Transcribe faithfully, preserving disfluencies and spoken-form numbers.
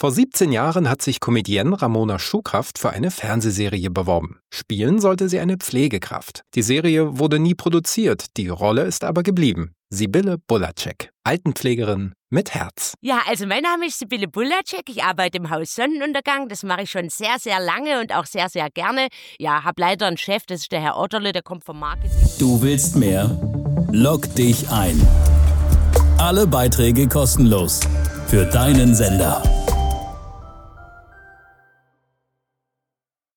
Vor siebzehn Jahren hat sich Comedienne Ramona Schukraft für eine Fernsehserie beworben. Spielen sollte sie eine Pflegekraft. Die Serie wurde nie produziert, die Rolle ist aber geblieben. Sibylle Bulacek, Altenpflegerin mit Herz. Ja, also mein Name ist Sibylle Bulacek, ich arbeite im Haus Sonnenuntergang, das mache ich schon sehr, sehr lange und auch sehr, sehr gerne. Ja, hab leider einen Chef, das ist der Herr Otterle, der kommt vom Marketing. Du willst mehr? Log dich ein. Alle Beiträge kostenlos für deinen Sender.